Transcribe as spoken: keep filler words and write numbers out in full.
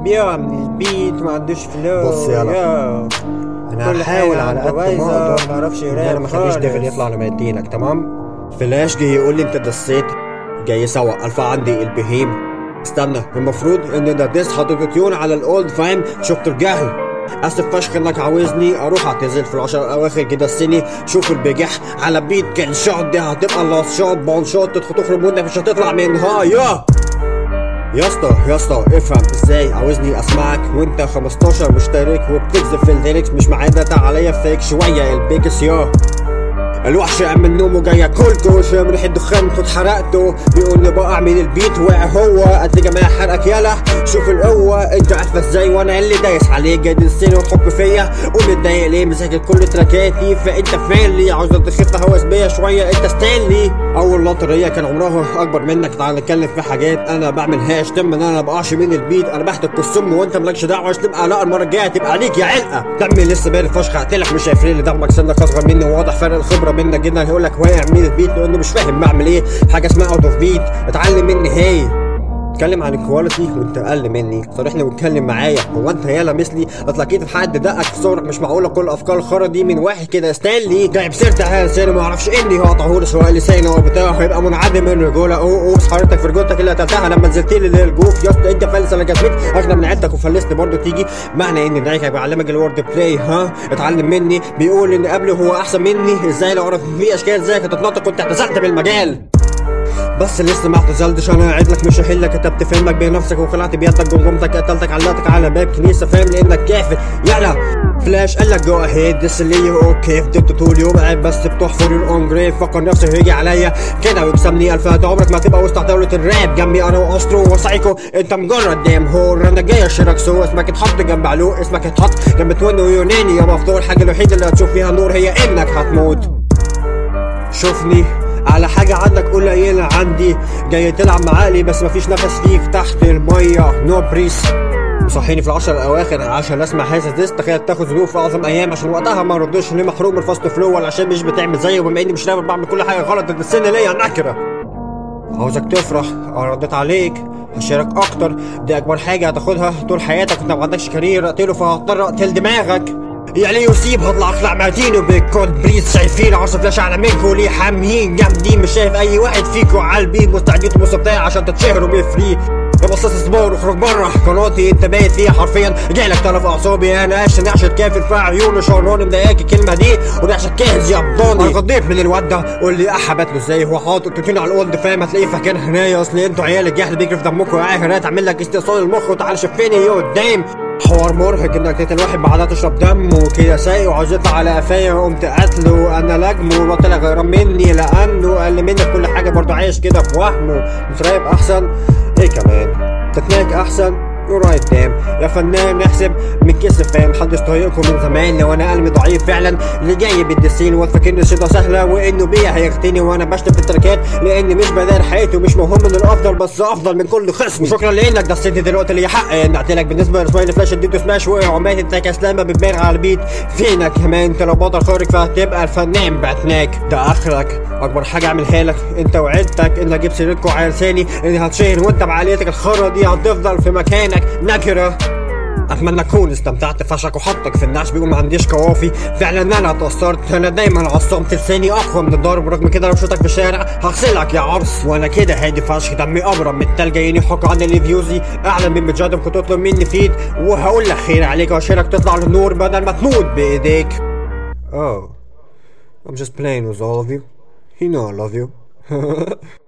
بيقع من البيت ما عندوش فلوس. بص يلا، انا هحاول على قد ما اقدر ما اعرفش ان انا ما اخليش ديفل يطلع لما يديلك. تمام؟ فلاش جه يقول لي انت دسيت، جاي يسوق الفا عندي البهيم. استنى، المفروض ان ده ديس حاطط تيون على الاولد، فاهم؟ شفت الجهل. اسف فشخ انك عاوزني اروح اعتزل في العشر الاواخر كده السني. شوف البجح على بيت كان شوت، دي هتبقى لاست شوت بون شوت، تدخل تخرج منك مش هتطلع منها. يا يا اسطى يا اسطى افهم ازاي عاوزني اسمعك وانت خمستاشر مشترك وبتكذب في الليركس، مش معانا عليا فيك شويه البيكس. يا الوحش قام من نومه جاي اكلته، شام ريحه دخان كنت حرقته. بيقول لي بقى اعمل البيت واقع هو قد جماعه حرقك يلا. شوف القوه انت عارفه ازاي وانا اللي دايس عليك، جاي السنه وتحك فيا. قول متضايق ليه؟ مسكت كل تراكاتي فانت فانلي، عاوز تخف هوس بيا شويه انت ستانلي. اول لطريه كان عمرها اكبر منك، تعال نتكلم في حاجات انا بعملهاش. تم ان انا مبقعش من البيت، انا بحتك السم وانت مالكش دعوه. عشان تبقى لا المره الجايه تبقى عليك يا علقه. دمي لسه بارد فشخ، هقتلك مش هيفرق لي دمك سنك اصغر مني وواضح فرق الخبره بينا جدا. هيقول لك واقع من البيت لانه مش فاهم بعمل ايه. حاجه اسمها اوت اوف بيت، اتعلم مني. هي اتكلم عن الكواليتي وانت اقل مني، صارحني واتكلم معايا. هو انت يالا مثلي؟ اصل اكيد في حد دقك في صورك، مش معقوله كل افكار الخرا دي من واحد كده ستانلي جايب سيرت على لسانه ما يعرفش اني هقطعهولي سواء لسانه بتاعه هيبقى منعدم من الرجوله. اوه اوه حضرتك في رجولتك اللي قتلتها لما نزلت لي للجوف. يا اسطى انت فلس، انا جسمت اغنى من عيلتك وفلست برضه تيجي. معنى ان دراعك بعلمك الورد بلاي، ها اتعلم مني. بيقول ان قبله هو احسن مني، ازاي لو اعرف في اشكال زيك هتتنطط كنت اعتزلت بالمجال. بس لسه ما اعتزلتش، انا قاعد لك مش هحلك. كتبت فيلمك بنفسك وخلعت بيدك جمجمتك، قتلتك علقتك على باب كنيسه، فاهم؟ لانك كافر يلا. فلاش قال لك جو اهيد دس اللي اوكي، فضلت طول يوم قاعد بس بتحفر يور اون جريف. فكر نفسه هيجي عليا كده ويكسبني الف. عمرك ما هتبقى وسط دوله الراب جنبي انا واسترو وسايكو. انت مجرد دام هور، انا جاي اشيرك سو. اسمك اتحط جنب علو، اسمك اتحط جنب توين ويوناني يا مفضول. الحاجه الوحيده اللي هتشوف فيها نور هي انك هتموت. شوفني على حاجة عندك قليلة عندي، جاي تلعب معاقلي بس مفيش نفس فيك تحت المية. نو بريس مصحيني في العشر الاواخر عشان اسمع هذا ديس. تخيل تاخد ذنوب في اعظم ايام عشان وقتها ما ردش ليه محروم من الفاست فلو، ولا عشان مش بتعمل زيي وبما اني مش رابر بعمل كل حاجة غلط. ده السن ليا نكرة. عاوزك تفرح، انا رديت عليك هشارك اكتر. دي اكبر حاجة هتاخدها طول حياتك. انت ما عندكش كارير اقتله فهضطر اقتل دماغك. يعني يسيب هطلع اخلع معدينه بالكود بريز. شايفين عصر فلاش على منكو ليه حاميين جامدين، مش شايف اي واحد فيكو عالبين مستعدين تبصوا بتاعي عشان تتشهروا بفري. يا بصاص الزبون اخرج بره قناتي انت بايت فيها حرفيا. جايلك طرف اعصابي انا عشان عشان كافر في عيونه شراني مضايقاك الكلمه دي وده عشان كاهز يا بضاني. انا غضيت من الواد ده، قول لي احبت له ازاي هو حاطط توتين على الاولد، فاهم؟ هتلاقيه فاكر هنايا. اصل انتوا عيال الجهل بيجري في دمكم يا اخي. تعمل لك استئصال المخ وتعالى شفني يا قدام. حوار مرهق انك تقتل واحد بعدها تشرب دم وكده سايق وعاوز يطلع على قفايا قمت قتله. انا لجمه وطلع غيران مني لانه اقل مني في كل حاجه برضه عايش كده في وهمه. مش رايب احسن ايه كمان تتناك احسن رايت دام يا فنان. نحسب من كسر فاهم محدش طايقكم من زمان. لو انا قلبي ضعيف فعلا اللي جاي بالدسين وفاكرني الشده سهله وانه بيا هيغتني وانا بشتم في التراكات لاني مش بدار حياتي ومش مهم من الافضل بس افضل من كل خصم. شكرا لانك دسيتني دلوقتي اللي حق ان اعتلك. بالنسبه لسمايل فلاش اديته سماش وقع ومات. انت كسلامه بتبان على البيت فينك كمان. انت لو بطل خارج فهتبقى الفنان بعتناك. ده اخرك اكبر حاجه اعملها لك انت وعيلتك ان اجيب سيرتكوا على لساني اني هتشهر وانت بعقليتك الخرا دي هتفضل في مكانك نكرة. اتمنى اكون استمتعت فشك وحطك في النعش. بيقول ما عنديش كوافي فعلا انا اتأثرت. انا دايما عصمت لساني اقوى من الضرب، رغم كده لو شفتك في الشارع هغسلك يا عرس. وانا كده هادي فشخ دمي ابرد من التلج. جايين يحكوا عن اللي فيوزي اعلى من بجد كنت تطلب مني فيد وهقول لك خير عليك واشيرك تطلع للنور بدل ما تموت بايديك. Oh I'm just playing with all of you. You know I love you.